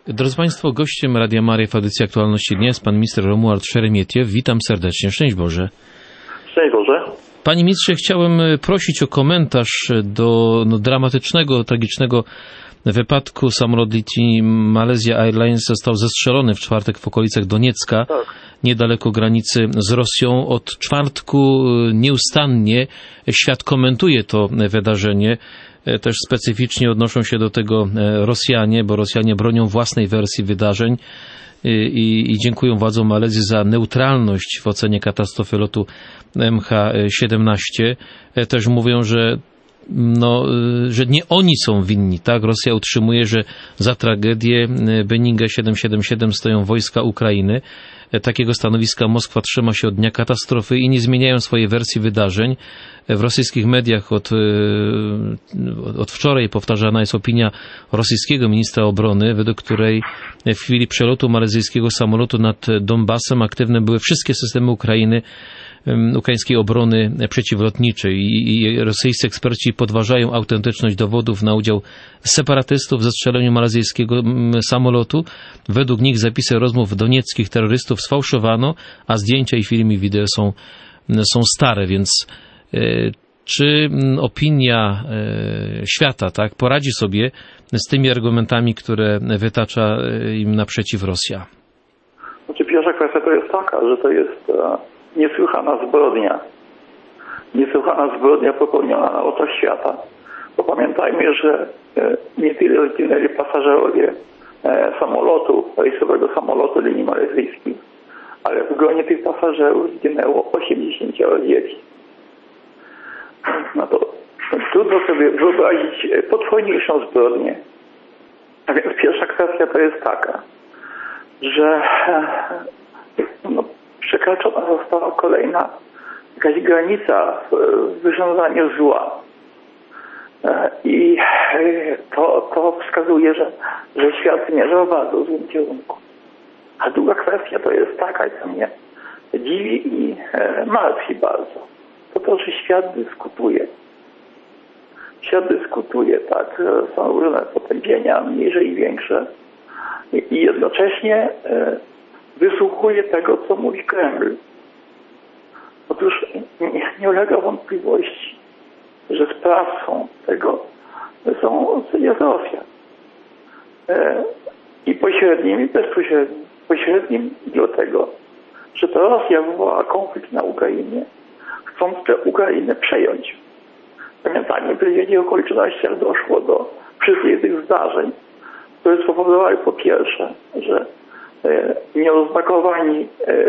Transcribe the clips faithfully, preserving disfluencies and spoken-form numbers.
Drodzy Państwo, gościem Radia Maryja w audycji Aktualności Dnia jest pan minister Romuald Szeremietiew. Witam serdecznie. Szczęść Boże. Szczęść Boże. Panie ministrze, chciałem prosić o komentarz do no, dramatycznego, tragicznego wypadku. Samolot Lithuanii Malaysia Airlines został zestrzelony w czwartek w okolicach Doniecka, tak, niedaleko granicy z Rosją. Od czwartku nieustannie świat komentuje to wydarzenie. Też specyficznie odnoszą się do tego Rosjanie, bo Rosjanie bronią własnej wersji wydarzeń i, i dziękują władzom Malezji za neutralność w ocenie katastrofy lotu M H siedemnaście. Też mówią, że no, że nie oni są winni, tak? Rosja utrzymuje, że za tragedię Boeinga siedemset siedemdziesiąt siedem stoją wojska Ukrainy. Takiego stanowiska Moskwa trzyma się od dnia katastrofy i nie zmieniają swojej wersji wydarzeń. W rosyjskich mediach od, od wczoraj powtarzana jest opinia rosyjskiego ministra obrony, według której w chwili przelotu malezyjskiego samolotu nad Donbasem aktywne były wszystkie systemy Ukrainy, ukraińskiej obrony przeciwlotniczej i, i rosyjscy eksperci podważają autentyczność dowodów na udział separatystów w zestrzeleniu malezyjskiego samolotu. Według nich zapisy rozmów donieckich terrorystów sfałszowano, a zdjęcia i filmy wideo są, są stare, więc e, czy opinia e, świata tak poradzi sobie z tymi argumentami, które wytacza im naprzeciw Rosja? Znaczy, pierwsza kwestia to jest taka, że to jest e... niesłychana zbrodnia. Niesłychana zbrodnia popełniona na oczach świata. Bo pamiętajmy, że nie tyle zginęli pasażerowie samolotu, rejsowego samolotu linii malezyjskich, ale w gronie tych pasażerów zginęło osiemdziesiąt dzieci. No to trudno sobie wyobrazić potworniejszą zbrodnię. A więc pierwsza kwestia to jest taka, że no, przekroczona została kolejna jakaś granica w wyrządzaniu zła. I to, to wskazuje, że, że świat zmierza w bardzo złym kierunku. A druga kwestia to jest taka, co mnie dziwi i martwi bardzo. To to, że świat dyskutuje. Świat dyskutuje, tak. Są różne potępienia, mniejsze i większe. I jednocześnie wysłuchuje tego, co mówi Kreml. Otóż nie, nie ulega wątpliwości, że sprawcą tego są, jest Rosja. E, I pośrednim, i bezpośrednim. Pośrednim dlatego, że to Rosja wywołała konflikt na Ukrainie, chcąc tę Ukrainę przejąć. Pamiętajmy, w jakiej okolicznościach doszło do wszystkich tych zdarzeń, które spowodowały po pierwsze, że nieoznakowani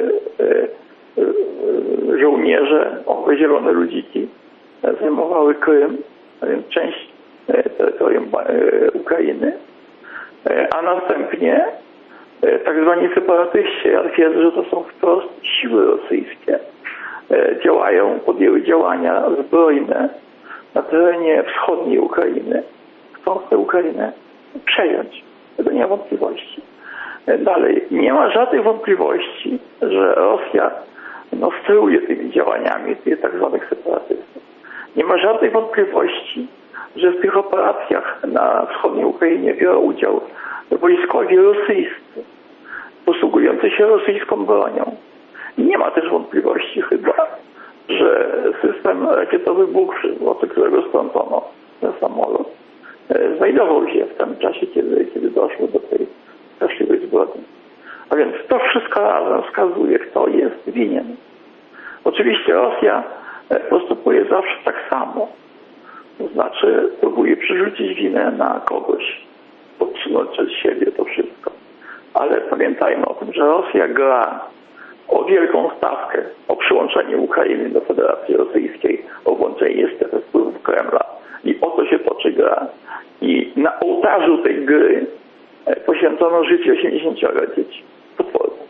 żołnierze, owe zielone ludziki, zajmowały Krym, a więc część terytorium Ukrainy, a następnie tak zwani separatyści, ja twierdzę, że to są wprost siły rosyjskie, działają, podjęły działania zbrojne na terenie wschodniej Ukrainy, chcąc tę Ukrainę przejąć. Tego nie ma wątpliwości. Dalej, nie ma żadnych wątpliwości, że Rosja no, steruje tymi działaniami tych tak zwanych separatystów. Nie ma żadnych wątpliwości, że w tych operacjach na wschodniej Ukrainie biorą udział wojskowi rosyjscy, posługujący się rosyjską bronią. I nie ma też wątpliwości chyba, że system rakietowy Bóg, od którego strącono ten samolot, znajdował się w tym czasie, kiedy, kiedy doszło do tej straszliwej zbrodni. A więc to wszystko razem wskazuje, kto jest winien. Oczywiście Rosja postępuje zawsze tak samo. To znaczy próbuje przerzucić winę na kogoś, podsunąć przez siebie to wszystko. Ale pamiętajmy o tym, że Rosja gra o wielką stawkę, o przyłączenie Ukrainy do Federacji Rosyjskiej, o włączenie strefy wpływów Kremla. I o to się toczy gra. I na ołtarzu tej gry poświęcono życie osiemdziesięciu dzieci. Potwornie.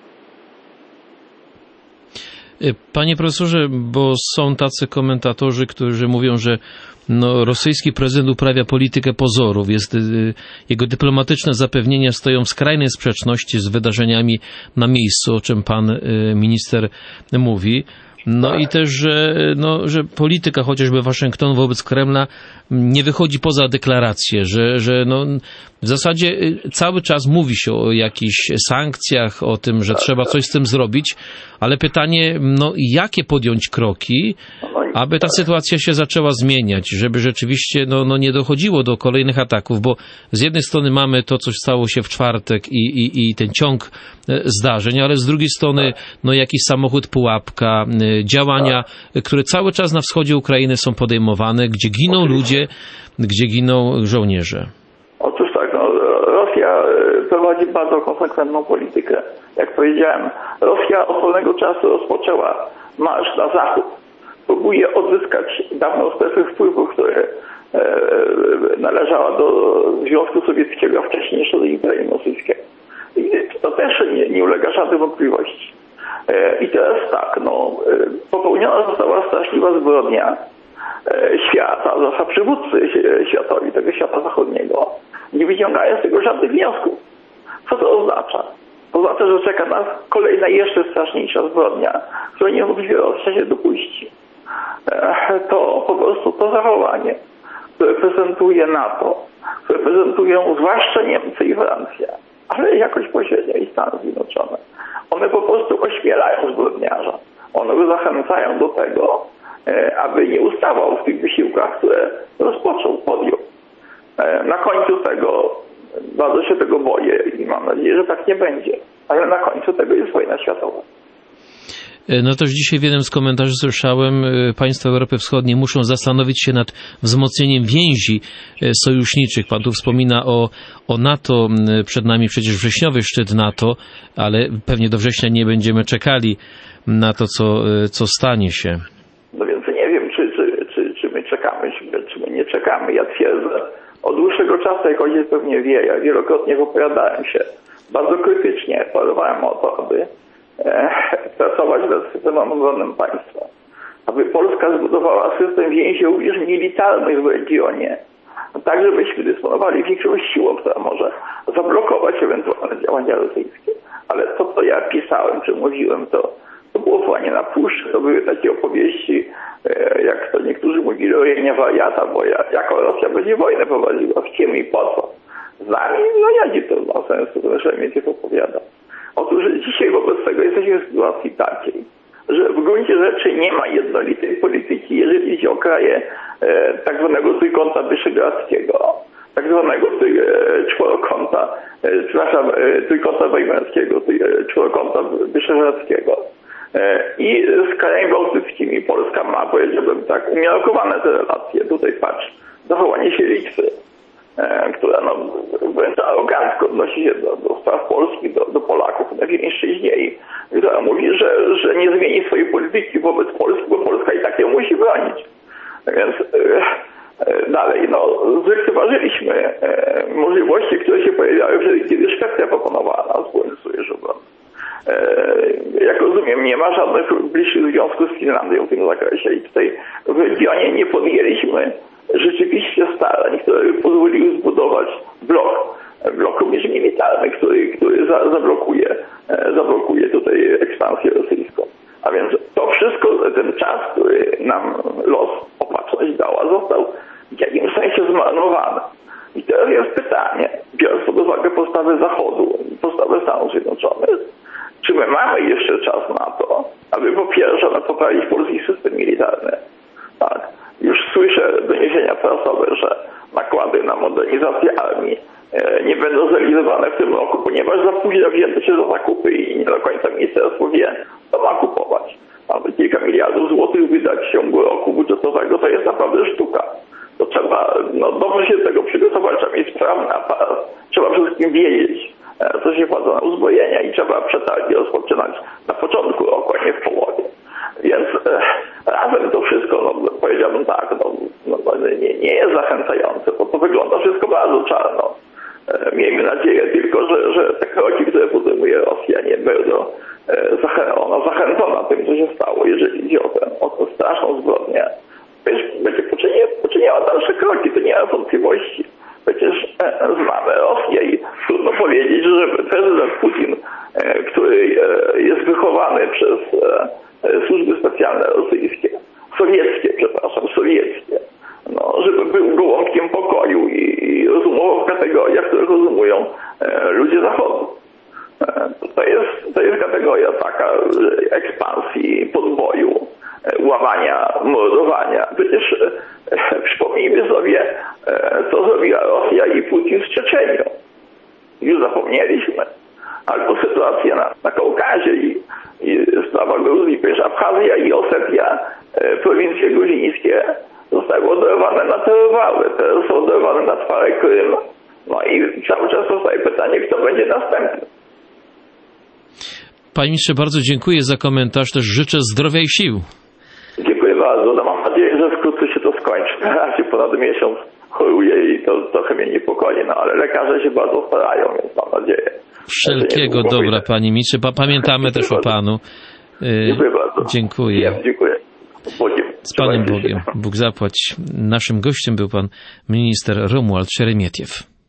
Panie profesorze, bo są tacy komentatorzy, którzy mówią, że no, rosyjski prezydent uprawia politykę pozorów. Jest, jego dyplomatyczne zapewnienia stoją w skrajnej sprzeczności z wydarzeniami na miejscu, o czym pan minister mówi. No tak. I też, że, no, że polityka chociażby Waszyngtonu wobec Kremla nie wychodzi poza deklarację, że, że no, w zasadzie cały czas mówi się o jakichś sankcjach, o tym, że trzeba coś z tym zrobić, ale pytanie, no jakie podjąć kroki, aby ta sytuacja się zaczęła zmieniać, żeby rzeczywiście no, no nie dochodziło do kolejnych ataków, bo z jednej strony mamy to, co stało się w czwartek i, i, i ten ciąg zdarzeń, ale z drugiej strony no, jakiś samochód pułapka, działania, które cały czas na wschodzie Ukrainy są podejmowane, gdzie giną ludzie, gdzie giną żołnierze. Otóż tak, no, Rosja prowadzi bardzo konsekwentną politykę. Jak powiedziałem, Rosja od pewnego czasu rozpoczęła marsz na zachód. Próbuje odzyskać dawną strefę wpływów, która e, należała do Związku Sowieckiego, a wcześniej jeszcze do Imperium Rosyjskiego. I to też nie, nie ulega żadnej wątpliwości. E, I teraz tak, no, e, popełniona została straszliwa zbrodnia e, świata, zwłaszcza przywódcy światowi, tego świata zachodniego, nie wyciągają z tego żadnych wniosków. Co to oznacza? To oznacza, że czeka nas kolejna jeszcze straszniejsza zbrodnia, której niewątpliwie Rosja się dopuści. To po prostu to zachowanie, które prezentuje NATO, które prezentują zwłaszcza Niemcy i Francja, ale jakoś pośrednio i Stany Zjednoczone. One po prostu ośmielają zbrodniarza. One go zachęcają do tego, aby nie ustawał w tych wysiłkach, które rozpoczął, podjął. Na końcu tego, bardzo się tego boję i mam nadzieję, że tak nie będzie, ale na końcu tego jest wojna światowa. No też dzisiaj w jednym z komentarzy słyszałem, państwa Europy Wschodniej muszą zastanowić się nad wzmocnieniem więzi sojuszniczych. Pan tu wspomina o, o NATO, przed nami przecież wrześniowy szczyt NATO, ale pewnie do września nie będziemy czekali na to, co, co stanie się. No więc nie wiem, czy, czy, czy, czy my czekamy, czy, czy my nie czekamy. Ja twierdzę, od dłuższego czasu, jak ojciec pewnie wie, ja wielokrotnie wypowiadałem się, bardzo krytycznie apelowałem o to, aby pracować nad systemem obronnym państwa. Aby Polska zbudowała system więzi również militarnych w regionie, tak żebyśmy dysponowali większą siłą, która może zablokować ewentualne działania rosyjskie. Ale to, co ja pisałem, czy mówiłem, to, to było wołanie na puszczy. To były takie opowieści, jak to niektórzy mówili o jenie wariata, bo ja, jako Rosja będzie wojnę prowadziła, w czym i po co. Z nami, no jakie to ma sensu, to że mnie to opowiada. Otóż dzisiaj wobec tego jesteśmy w sytuacji takiej, że w gruncie rzeczy nie ma jednolitej polityki, jeżeli chodzi o kraje e, tak zwanego trójkąta wyszehradzkiego, tak zwanego e, czworokąta, e, przepraszam, e, trójkąta wejmerskiego, e, czworokąta wyszehradzkiego. E, I z krajami bałtyckimi Polska ma, powiedziałbym tak, umiarkowane te relacje. Tutaj patrz, zachowanie się Litwy, która no, wręcz arogancko odnosi się do, do spraw polskich, do, do Polaków, największej i która mówi, że, że nie zmieni swojej polityki wobec Polski, bo Polska i tak ją musi bronić. Więc e, dalej, no, zlekceważyliśmy e, możliwości, które się pojawiały wtedy, kiedy Szwecja proponowała nas wspólny sojusz obronny. E, jak rozumiem, nie ma żadnych bliższych związków z Finlandią w tym zakresie i tutaj w regionie nie podjęliśmy rzeczywiście starań, które pozwoliły zbudować blok, blok również militarny, który, który za, zablokuje, zablokuje tutaj ekspansję rosyjską. A więc to wszystko, ten czas, który nam los, opatrzność dała, został w jakimś sensie zmarnowany. I teraz jest pytanie, biorąc pod uwagę postawę Zachodu, postawę Stanów Zjednoczonych, czy my mamy jeszcze czas na to, aby po pierwsze poprawić polski system militarny, tak? Już słyszę doniesienia prasowe, że nakłady na modernizację armii nie będą zrealizowane w tym roku, ponieważ za późno wzięto się za zakupy i nie do końca ministerstwo wie, co ma kupować. Aby kilka miliardów złotych wydać w ciągu roku budżetowego, to jest naprawdę sztuka. To trzeba no, dobrze się do tego przygotować, trzeba mieć sprawny aparat, trzeba przede wszystkim wiedzieć, co się wkłada na uzbrojenia i trzeba przetargi rozpoczynać na początku roku, a nie w połowie. Więc e, razem to wszystko, no, powiedziałbym tak, no, no, nie, nie jest zachęcające, bo to wygląda wszystko bardzo czarno. E, miejmy nadzieję tylko, że, że te kroki, które podejmuje Rosja, nie będą e, zachę, ona zachęcona tym, co się stało, jeżeli chodzi o tę, o tę straszną zbrodnię. Będzie poczyniła, poczyniła dalsze kroki, to nie ma wątpliwości. Przecież e, znamy Rosję i trudno powiedzieć, że prezydent Putin, e, który e, jest wychowany przez e, służby specjalne rosyjskie, sowieckie, przepraszam, sowieckie, no, żeby był gołąbkiem pokoju i, i rozumował w kategoriach, które rozumują e, ludzie Zachodu. E, to, jest, to jest kategoria taka ekspansji, podboju, e, łamania, mordowania. Przecież e, przypomnijmy sobie, e, co zrobiła Rosja i Putin z Czeczenią. Już zapomnieliśmy. Albo sytuacja na, na Kaukazie i, i sprawa Gruzji, przecież Abchazja i Osetia, e, prowincje gruzińskie zostały oderwane na terrowały, teraz są oderwane na trwale Krym. No i cały czas powstaje pytanie, kto będzie następny. Panie ministrze, bardzo dziękuję za komentarz, też życzę zdrowia i sił. Dziękuję bardzo. No, mam nadzieję, że wkrótce się to skończy. Na razie ponad miesiąc choruję i to trochę mnie niepokoi, no ale lekarze się bardzo starają, więc mam nadzieję. Wszelkiego dobra, panie ministrze. Pamiętamy też o panu. Dziękuję bardzo. Dziękuję. Dziękuję. Bogiem. Z Panem Bogiem. Bóg zapłać. Naszym gościem był pan minister Romuald Szeremietiew.